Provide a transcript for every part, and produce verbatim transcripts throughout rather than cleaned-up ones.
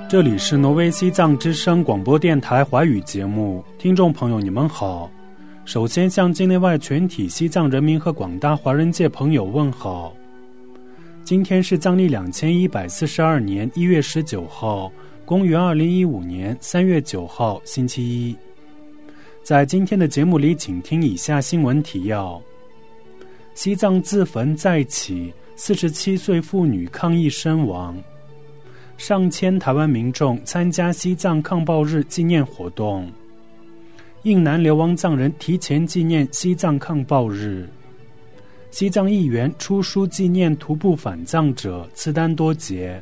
这里是挪威西藏之声广播电台华语节目，听众朋友你们好。首先向境内外全体西藏人民和广大华人界朋友问好。今天是藏历两千一百四十二年一月十九号，公元二零一五年三月九号，星期一。在今天的节目里，请听以下新闻提要：西藏自焚再起，四十七岁妇女抗议身亡。上千台湾民众参加西藏抗暴日纪念活动。印南流亡藏人提前纪念西藏抗暴日。西藏议员出书纪念徒步返藏者次丹多杰。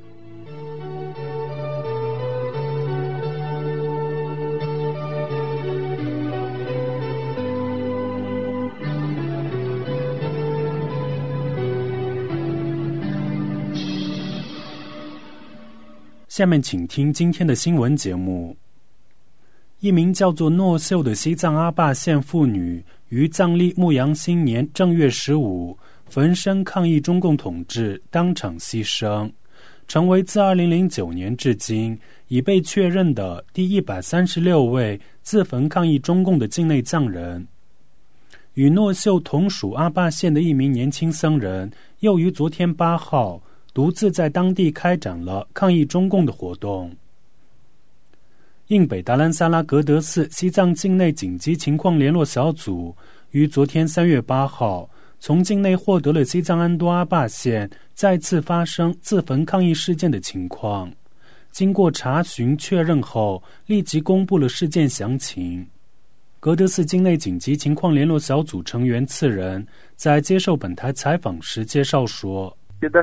下面请听今天的新闻节目。一名叫做诺秀的西藏阿坝县妇女于藏历牧羊新年正月十五焚身抗议中共统治，当场牺牲，成为自二零零九年至今已被确认的第一百三十六位自焚抗议中共的境内藏人。与诺秀同属阿坝县的一名年轻僧人，又于昨天八号独自在当地开展了抗议中共的活动。印北达兰萨拉格德寺西藏境内紧急情况联络小组于昨天三月八号从境内获得了西藏安多阿坝县再次发生自焚抗议事件的情况，经过查询确认后，立即公布了事件详情。格德寺境内紧急情况联络小组成员次人在接受本台采访时介绍说，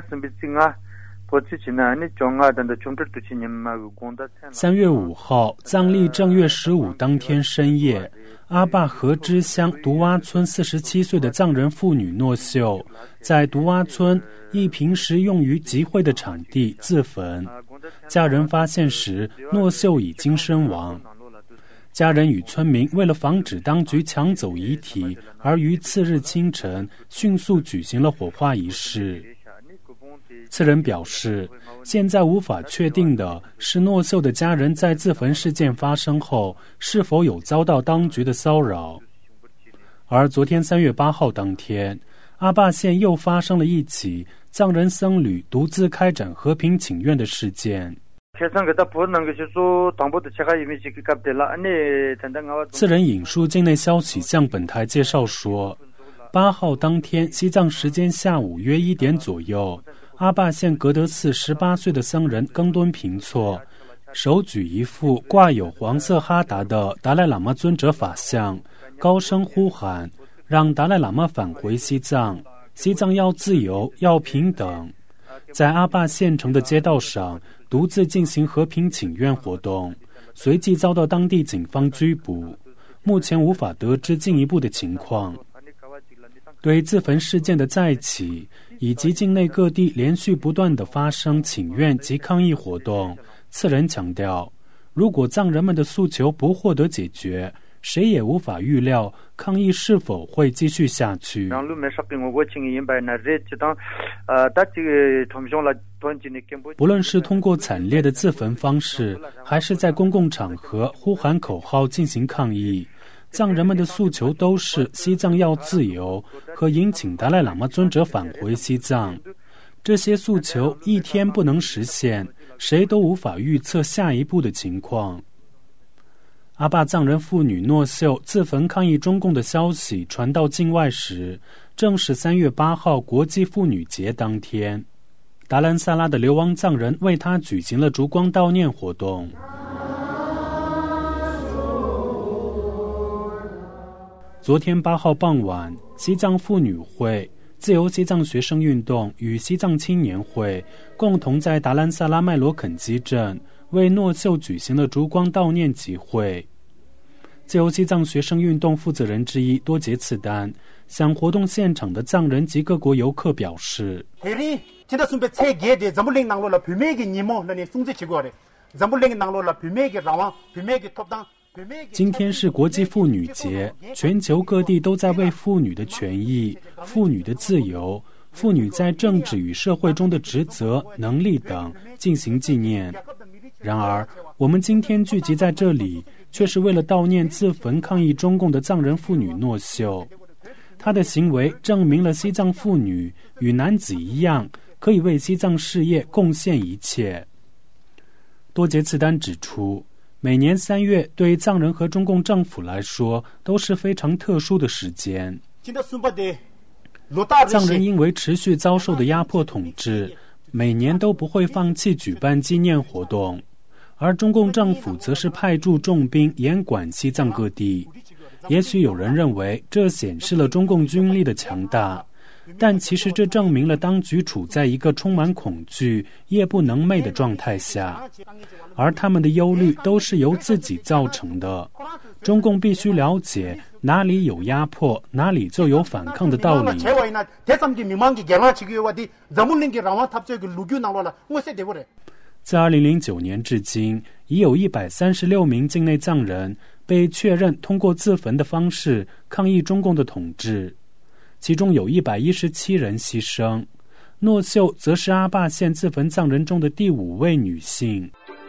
三月五号，藏历正月十五当天深夜，阿坝河支乡独洼村四十七岁的藏人妇女诺秀，在独洼村一平时用于集会的场地自焚。家人发现时，诺秀已经身亡。家人与村民为了防止当局抢走遗体，而于次日清晨迅速举行了火化仪式。次人表示，现在无法确定的是诺秀的家人在自焚事件发生后是否有遭到当局的骚扰。而昨天三月八号当天，阿坝县又发生了一起藏人僧侣独自开展和平请愿的事件。次人引述境内消息向本台介绍说，八号当天西藏时间下午约一点左右，阿坝县格德寺十八岁的僧人更敦平措，手举一副挂有黄色哈达的达赖喇嘛尊者法像，高声呼喊，让达赖喇嘛返回西藏，西藏要自由，要平等。在阿坝县城的街道上独自进行和平请愿活动，随即遭到当地警方拘捕，目前无法得知进一步的情况。对自焚事件的再起以及境内各地连续不断的发生请愿及抗议活动，次人强调，如果藏人们的诉求不获得解决，谁也无法预料抗议是否会继续下去。不论是通过惨烈的自焚方式，还是在公共场合呼喊口号进行抗议，藏人们的诉求都是西藏要自由和迎请达赖喇嘛尊者返回西藏。这些诉求一天不能实现，谁都无法预测下一步的情况。阿坝藏人妇女诺秀自焚抗议中共的消息传到境外时，正是三月八号国际妇女节当天。达兰萨拉的流亡藏人为她举行了烛光悼念活动。昨天八号傍晚，西藏妇女会、自由西藏学生运动与西藏青年会共同在达兰萨拉麦罗肯基镇为诺秀举行了烛光悼念集会。自由西藏学生运动负责人之一多杰次丹向活动现场的藏人及各国游客表示，今天是国际妇女节，全球各地都在为妇女的权益、妇女的自由、妇女在政治与社会中的职责、能力等进行纪念。 然而，我们今天聚集在这里，却是为了悼念自焚抗议中共的藏人妇女诺秀。她的行为证明了西藏妇女与男子一样，可以为西藏事业贡献一切。多杰次丹指出，每年三月对藏人和中共政府来说都是非常特殊的时间。藏人因为持续遭受的压迫统治，每年都不会放弃举办纪念活动，而中共政府则是派驻重兵严管西藏各地。也许有人认为这显示了中共军力的强大，但其实这证明了当局处在一个充满恐惧、夜不能寐的状态下，而他们的忧虑都是由自己造成的。中共必须了解哪里有压迫，哪里就有反抗的道理。自二零零九年至今，已有一百三十六名境内藏人被确认通过自焚的方式抗议中共的统治，其中有一百一十七人牺牲。诺秀则是阿坝县自焚藏人中的第五位女性。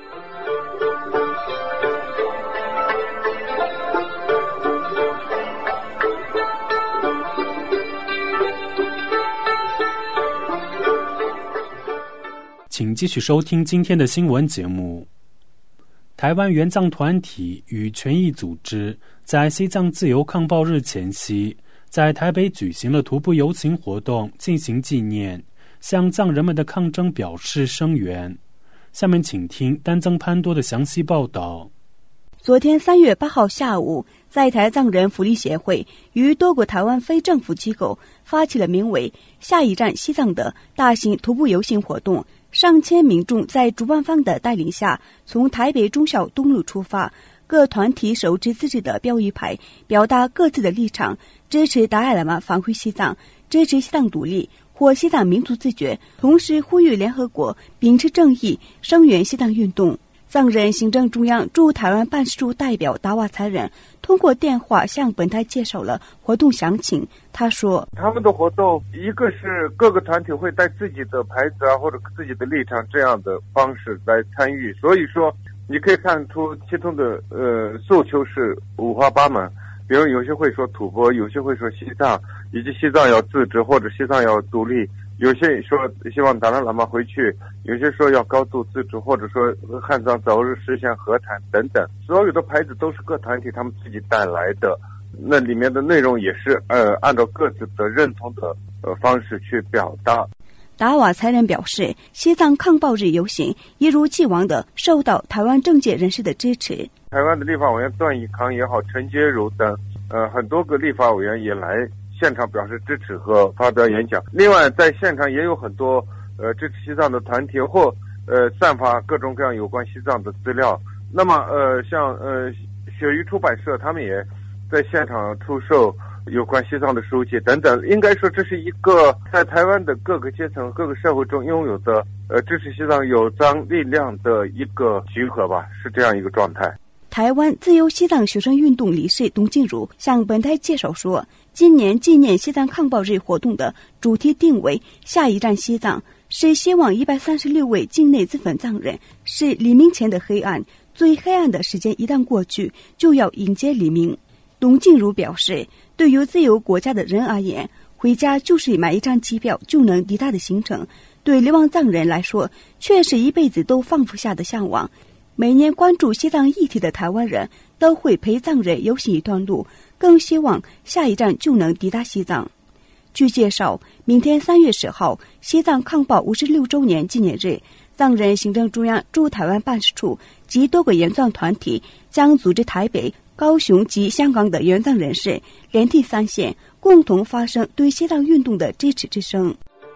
请继续收听今天的新闻节目。台湾原藏团体与权益组织在西藏自由抗暴日前夕，在台北举行了徒步游行活动，进行纪念，向藏人们的抗争表示声援。下面请听丹增潘多的详细报道。 昨天三月八号下午，在台藏人福利协会与多个台湾非政府机构发起了名为“下一站西藏”的大型徒步游行活动。上千民众在主办方的带领下，从台北忠孝东路出发，各团体手持自制的标语牌，表达各自的立场，支持达赖喇嘛返回西藏，支持西藏独立或西藏民族自觉，同时呼吁联合国秉持正义，声援西藏运动。藏人行政中央驻台湾办事处代表达瓦才人通过电话向本台介绍了活动详情。他说， 他们的活动一个是各个团体会带自己的牌子啊，或者自己的立场这样的方式来参与，所以说你可以看出其中的呃诉求是五花八门。比如有些会说吐蕃，有些会说西藏，以及西藏要自治或者西藏要独立，有些说希望达赖喇嘛回去，有些说要高度自治，或者说汉藏早日实现和谈等等。所有的牌子都是各团体他们自己带来的，那里面的内容也是呃按照各自的认同的呃方式去表达。 达瓦才人表示，西藏抗暴日游行一如既往的受到台湾政界人士的支持。 台湾的立法委员段义康也好，陈洁如等呃很多个立法委员也来现场表示支持和发表演讲。另外在现场也有很多呃支持西藏的团体或呃散发各种各样有关西藏的资料。那么呃像呃鳕鱼出版社他们也在现场出售有关西藏的书籍等等。应该说这是一个在台湾的各个阶层各个社会中拥有的呃支持西藏有藏力量的一个集合吧，是这样一个状态。 台湾自由西藏学生运动理事董静茹向本台介绍说，今年纪念西藏抗暴日活动的主题定为下一站西藏，是希望一百三十六位境内自焚藏人是黎明前的黑暗，最黑暗的时间一旦过去，就要迎接黎明。董静茹表示，对于自由国家的人而言，回家就是买一张机票就能抵达的行程，对流亡藏人来说却是一辈子都放不下的向往。每年关注西藏议题的台湾人都会陪藏人游行一段路，更希望下一站就能抵达西藏。据介绍，明天三月十号，西藏抗暴五十六周年纪念日，藏人行政中央驻台湾办事处及多个原藏团体将组织台北、高雄及香港的原藏人士连地三线，共同发声对西藏运动的支持之声。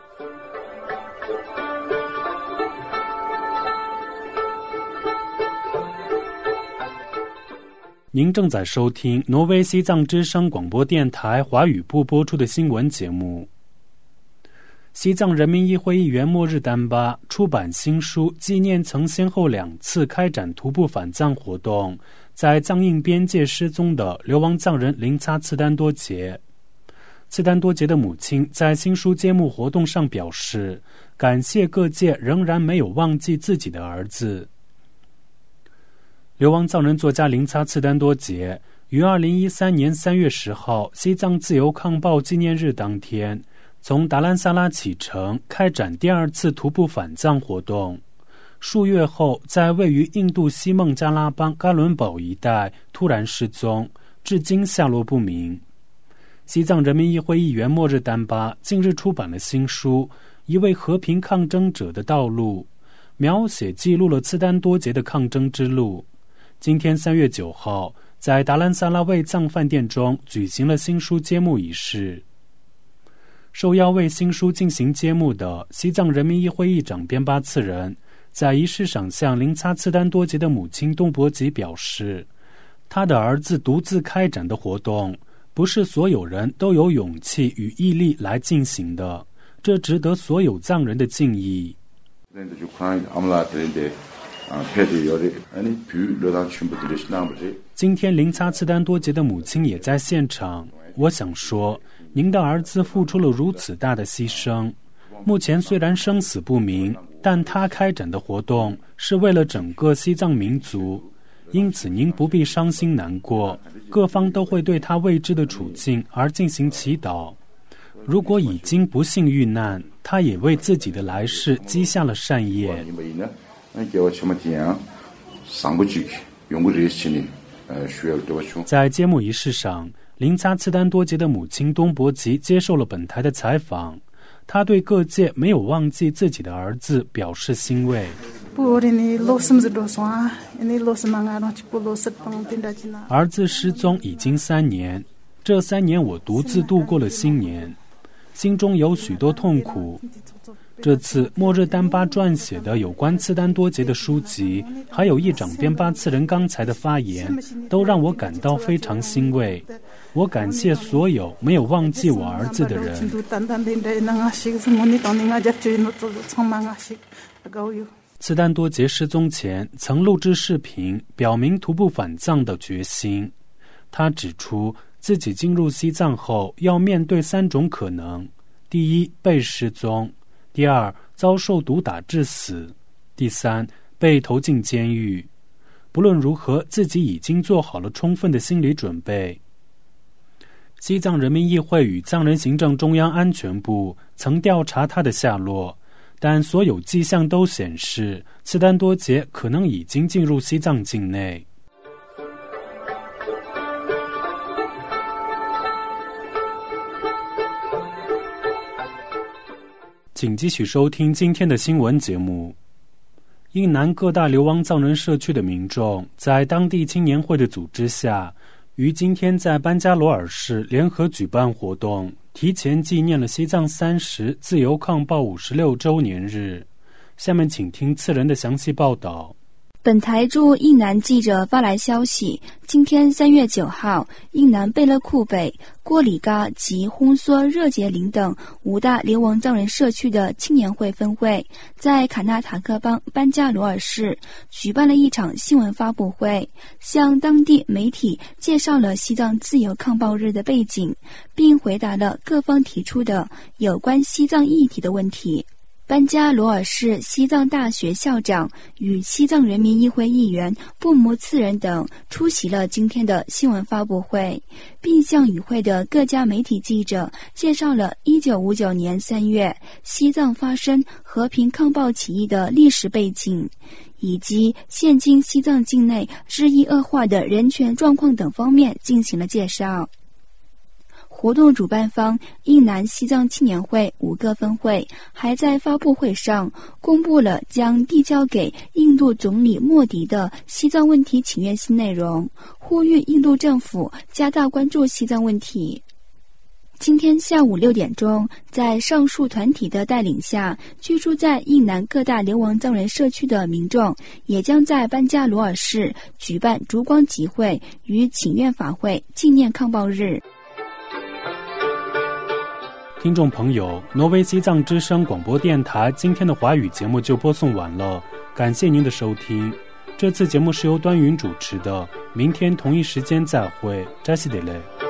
您正在收听挪威西藏之声广播电台华语部播出的新闻节目。西藏人民议会议员末日丹巴出版新书，纪念曾先后两次开展徒步返藏活动，在藏印边界失踪的流亡藏人林擦次丹多杰。次丹多杰的母亲在新书揭幕活动上表示，感谢各界仍然没有忘记自己的儿子。 流亡藏人作家林擦次丹多杰于二零一三年三月十号西藏自由抗暴纪念日当天，从达兰萨拉启程，开展第二次徒步返藏活动。数月后，在位于印度西孟加拉邦嘎伦堡一带突然失踪，至今下落不明。西藏人民议会议员末日丹巴近日出版了新书《一位和平抗争者的道路》，描写记录了次丹多杰的抗争之路。今天三月九号，在达兰萨拉卫藏饭店中举行了新书揭幕仪式。受邀为新书进行揭幕的西藏人民议会议长边巴次仁，在仪式上向林擦次丹多杰的母亲东伯吉表示，他的儿子独自开展的活动，不是所有人都有勇气与毅力来进行的，这值得所有藏人的敬意。今天林擦次丹多杰的母亲也在现场，我想说，您的儿子付出了如此大的牺牲，目前虽然生死不明，但他开展的活动是为了整个西藏民族，因此您不必伤心难过，各方都会对他未知的处境而进行祈祷。如果已经不幸遇难，他也为自己的来世积下了善业。在揭幕仪式上，林擦次丹多杰的母亲东伯吉接受了本台的采访，他对各界没有忘记自己的儿子表示欣慰。儿子失踪已经三年，这三年我独自度过了新年，心中有许多痛苦。这次末日丹巴撰写的有关次丹多杰的书籍，还有议长边巴次仁刚才的发言，都让我感到非常欣慰。我感谢所有没有忘记我儿子的人。次丹多杰失踪前曾录制视频，表明徒步返藏的决心。他指出，自己进入西藏后要面对三种可能：第一，被失踪；第二，遭受毒打致死；第三，被投进监狱。不论如何，自己已经做好了充分的心理准备。西藏人民议会与藏人行政中央安全部曾调查他的下落，但所有迹象都显示次丹多杰可能已经进入西藏境内。请继续收听今天的新闻节目。印南各大流亡藏人社区的民众在当地青年会的组织下，于今天在班加罗尔市联合举办活动，提前纪念了西藏三十自由抗暴五十六周年日。下面请听次人的详细报道。 本台驻印南记者发来消息，今天三月九号，印南贝勒库北、郭里嘎及烘梭热杰林等五大流亡藏人社区的青年会分会，在卡纳塔克邦班加罗尔市举办了一场新闻发布会，向当地媒体介绍了西藏自由抗暴日的背景，并回答了各方提出的有关西藏议题的问题。班加罗尔市西藏大学校长与西藏人民议会议员布木次仁等出席了今天的新闻发布会，并向与会的各家媒体记者介绍了一九五九年三月西藏发生和平抗暴起义的历史背景，以及现今西藏境内日益恶化的人权状况等方面进行了介绍。活动主办方印南西藏青年会五个分会还在发布会上公布了将递交给印度总理莫迪的西藏问题请愿信内容，呼吁印度政府加大关注西藏问题。今天下午六点钟，在上述团体的带领下，居住在印南各大流亡藏人社区的民众也将在班加罗尔市举办烛光集会与请愿法会，纪念抗暴日。 听众朋友，挪威西藏之声广播电台今天的华语节目就播送完了，感谢您的收听。这次节目是由端云主持的，明天同一时间再会，扎西德勒。